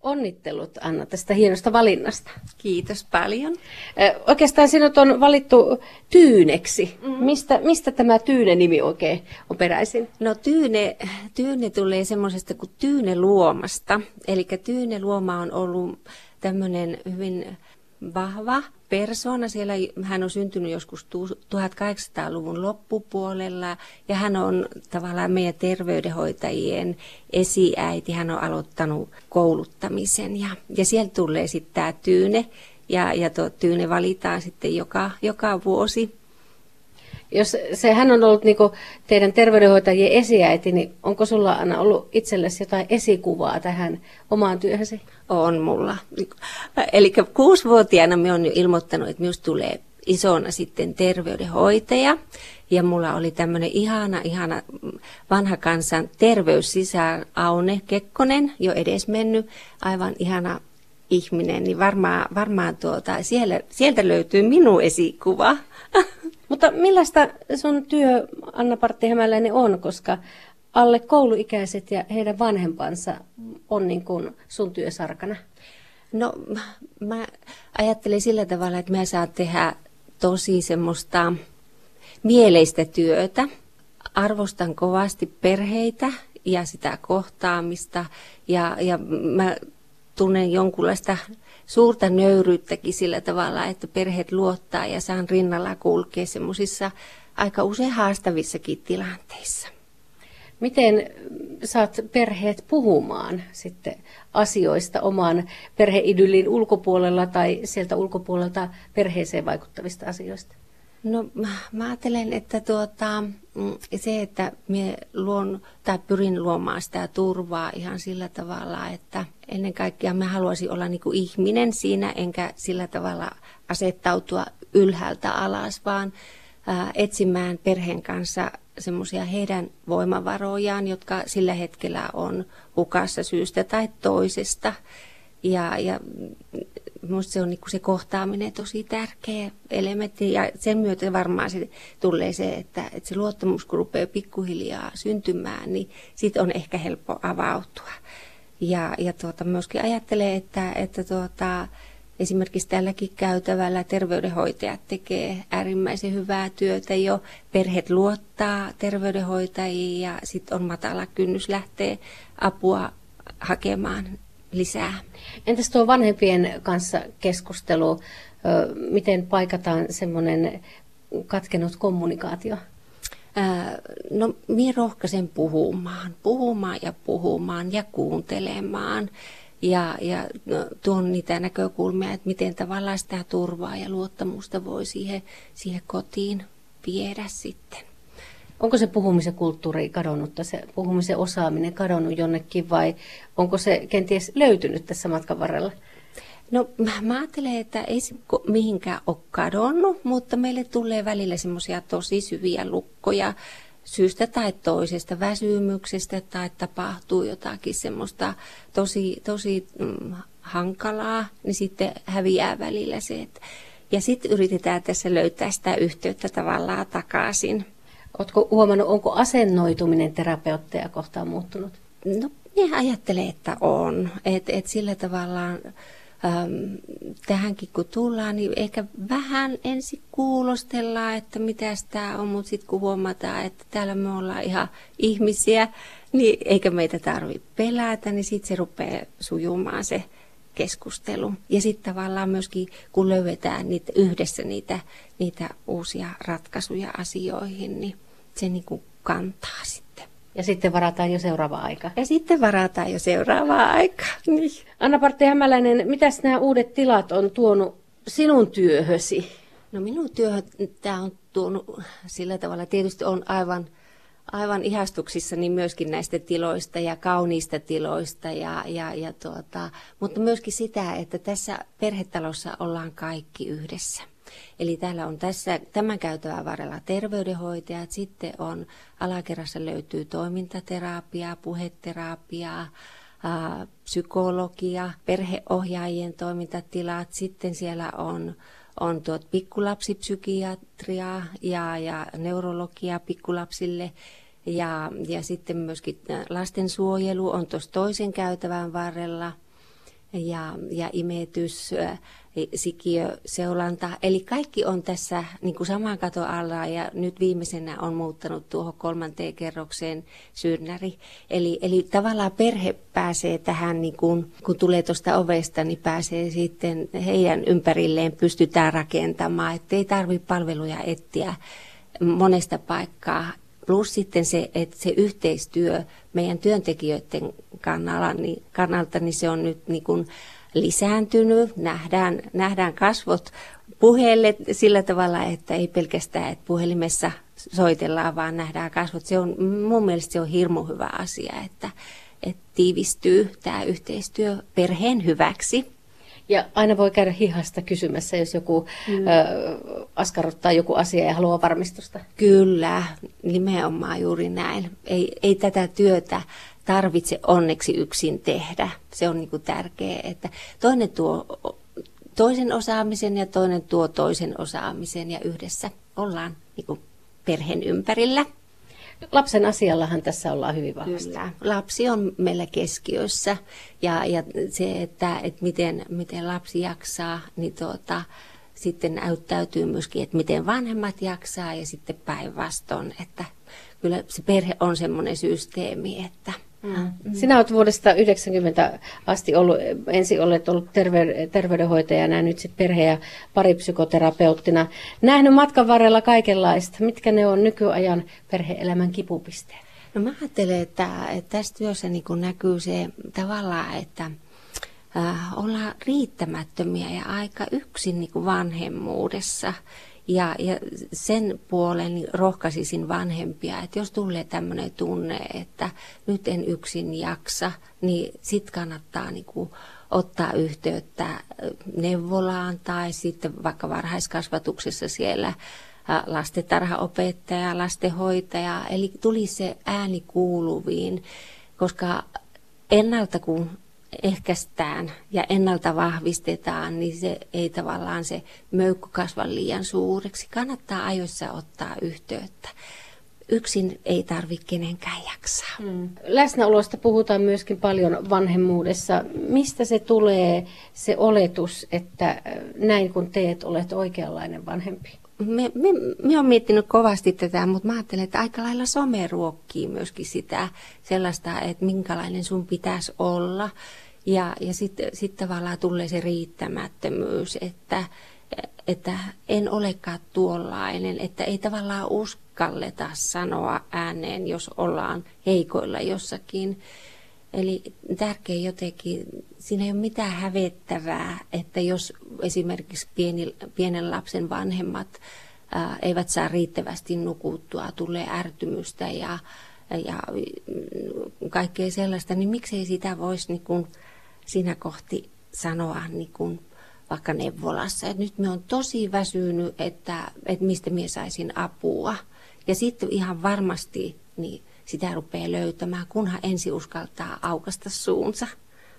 Onnittelut, Anna, tästä hienosta valinnasta. Kiitos paljon. Oikeastaan sinut on valittu Tyyneksi. Mistä tämä Tyyne-nimi oikein on peräisin? No Tyyne tulee semmoisesta kuin Tyyne-luomasta. Eli Tyyne-luoma on ollut tämmöinen hyvin vahva persoona. Siellä hän on syntynyt joskus 1800-luvun loppupuolella ja hän on tavallaan meidän terveydenhoitajien esiäiti. Hän on aloittanut kouluttamisen ja sieltä tulee sitten tämä Tyyne ja tuo Tyyne valitaan sitten joka vuosi. Jos hän on ollut niinku teidän terveydenhoitajien esiäiti, niin onko sulla, Anna, ollut itsellesi jotain esikuvaa tähän omaan työhösi? On mulla. Eli 6-vuotiaana minä olen jo ilmoittanut, että minusta tulee isona sitten terveydenhoitaja. Ja mulla oli tämmöinen ihana vanha kansan terveyssisar Aune Kekkonen, jo edesmennyt, aivan ihana ihminen. Niin varmaan sieltä löytyy minun esikuva. Mutta millaista sun työ, Anna-Partti Hämäläinen, on, koska alle kouluikäiset ja heidän vanhempansa on niin kuin sun työsarkana? No mä ajattelen sillä tavalla, että mä saan tehdä tosi semmoista mieleistä työtä. Arvostan kovasti perheitä ja sitä kohtaamista ja mä tunnen jonkunlaista suurta nöyryyttäkin sillä tavalla, että perheet luottaa ja saan rinnalla kulkea semmoisissa aika usein haastavissakin tilanteissa. Miten saat perheet puhumaan sitten asioista oman perheidyllin ulkopuolella tai sieltä ulkopuolelta perheeseen vaikuttavista asioista? No mä ajattelen, että se, että pyrin luomaan sitä turvaa ihan sillä tavalla, että ennen kaikkea mä haluaisin olla niin kuin ihminen siinä, enkä sillä tavalla asettautua ylhäältä alas, vaan etsimään perheen kanssa semmoisia heidän voimavarojaan, jotka sillä hetkellä on hukassa syystä tai toisesta. Ja minusta se on niin kuin se kohtaaminen tosi tärkeä elementti ja sen myötä varmaan se tulee se, että se luottamus kun rupeaa pikkuhiljaa syntymään, niin siitä on ehkä helppo avautua. Ja myöskin ajattelee, että esimerkiksi tälläkin käytävällä terveydenhoitajat tekee äärimmäisen hyvää työtä jo. Perheet luottaa terveydenhoitajiin ja sitten on matala kynnys lähteä apua hakemaan lisää. Entäs tuo vanhempien kanssa keskustelu, miten paikataan semmoinen katkenut kommunikaatio? No minä rohkaisen puhumaan ja kuuntelemaan ja tuon niitä näkökulmia, että miten tavallaan sitä turvaa ja luottamusta voi siihen kotiin viedä sitten. Onko se puhumisen kulttuuri kadonnut, se puhumisen osaaminen kadonnut jonnekin vai onko se kenties löytynyt tässä matkan varrella? No mä ajattelen, että ei se mihinkään ole kadonnut, mutta meille tulee välillä semmoisia tosi syviä lukkoja syystä tai toisesta, väsymyksestä tai tapahtuu jotakin semmoista tosi hankalaa, niin sitten häviää välillä se. Ja sitten yritetään tässä löytää sitä yhteyttä tavallaan takaisin. Oletko huomannut, onko asennoituminen terapeutteja kohtaan muuttunut? No, minä ajattelen, että on. Et sillä tavalla tähänkin kun tullaan, niin ehkä vähän ensin kuulostellaan, että mitäs tämä on, mutta sitten kun huomataan, että täällä me ollaan ihan ihmisiä, niin eikä meitä tarvitse pelätä, niin sitten se rupeaa sujumaan se keskustelu. Ja sitten tavallaan myöskin, kun löydetään yhdessä niitä uusia ratkaisuja asioihin, niin se niin kuin kantaa sitten. Ja sitten varataan jo seuraava aika. Niin. Anna-Partti Hämäläinen, mitäs nämä uudet tilat on tuonut sinun työhösi? No minun työhön tämä on tuonut sillä tavalla, tietysti on aivan ihastuksissani myöskin näistä tiloista ja kauniista tiloista, mutta myöskin sitä, että tässä perhetalossa ollaan kaikki yhdessä. Eli täällä on tämän käytävän varrella terveydenhoitajat, sitten on alakerrassa löytyy toimintaterapiaa, puheterapiaa, psykologia, perheohjaajien toimintatilat, sitten siellä on pikkulapsipsykiatriaa ja neurologia pikkulapsille ja sitten myöskin lastensuojelu on tuossa toisen käytävän varrella ja imetys, sikiöseulanta. Eli kaikki on tässä niin kuin saman katon alla ja nyt viimeisenä on muuttanut tuohon 3. kerrokseen synnäri. Eli tavallaan perhe pääsee tähän, niin kun tulee tuosta ovesta, niin pääsee sitten heidän ympärilleen pystytään rakentamaan. Että ei tarvitse palveluja etsiä monesta paikkaa. Plus sitten se, että se yhteistyö meidän työntekijöiden kannalta niin se on nyt niin kuin lisääntynyt. Nähdään kasvot puheelle sillä tavalla, että ei pelkästään, että puhelimessa soitellaan, vaan nähdään kasvot. Mun mielestä se on hirmu hyvä asia, että tiivistyy tämä yhteistyö perheen hyväksi. Ja aina voi käydä hihasta kysymässä, jos joku askarruttaa joku asia ja haluaa varmistusta. Kyllä, nimenomaan juuri näin. Ei tätä työtä tarvitse onneksi yksin tehdä. Se on niin kuin tärkeää, että toinen tuo toisen osaamisen ja toinen tuo toisen osaamisen ja yhdessä ollaan niin kuin perheen ympärillä. Lapsen asiallahan tässä ollaan hyvin vahvasti. Kyllä. Lapsi on meillä keskiössä ja se, että miten lapsi jaksaa, niin sitten näyttäytyy myöskin, että miten vanhemmat jaksaa ja sitten päinvastoin, että kyllä se perhe on semmoinen systeemi, että Sinä olet vuodesta 1990 asti ensin olet ollut terveydenhoitajana ja nyt sitten perhe- ja paripsykoterapeuttina. Nähnyt matkan varrella kaikenlaista. Mitkä ne on nykyajan perhe-elämän kipupisteet? No mä ajattelen, että tässä työssä niin kun näkyy se tavallaan, että ollaan riittämättömiä ja aika yksin niin kuin vanhemmuudessa. Ja sen puolen rohkaisisin vanhempia, että jos tulee tämmöinen tunne, että nyt en yksin jaksa, niin sitten kannattaa niinku ottaa yhteyttä neuvolaan tai sitten vaikka varhaiskasvatuksessa siellä lastentarhaopettaja, lastenhoitaja. Eli tuli se ääni kuuluviin, koska ennalta kun ehkäistään ja ennalta vahvistetaan, niin se ei tavallaan se möykky kasva liian suureksi. Kannattaa ajoissa ottaa yhteyttä. Yksin ei tarvitse kenenkään jaksaa. Läsnäolosta puhutaan myöskin paljon vanhemmuudessa. Mistä se tulee se oletus, että näin kun teet, olet oikeanlainen vanhempi? Me olen miettinyt kovasti tätä, mutta mä ajattelen, että aika lailla some ruokkii myöskin sitä sellaista, että minkälainen sun pitäisi olla. Ja sitten tavallaan tulee se riittämättömyys, että en olekaan tuollainen, että ei tavallaan uskalleta sanoa ääneen, jos ollaan heikoilla jossakin. Eli tärkeä jotenkin, siinä ei ole mitään hävettävää, että jos esimerkiksi pienen lapsen vanhemmat eivät saa riittävästi nukuttua, tulee ärtymystä ja kaikkea sellaista, niin miksei sitä voisi niin kuin siinä kohti sanoa niin kuin vaikka neuvolassa, että nyt me on tosi väsynyt, että mistä minä saisin apua. Ja sitten ihan varmasti niin sitä rupeaa löytämään, kunhan ensin uskaltaa aukaista suunsa.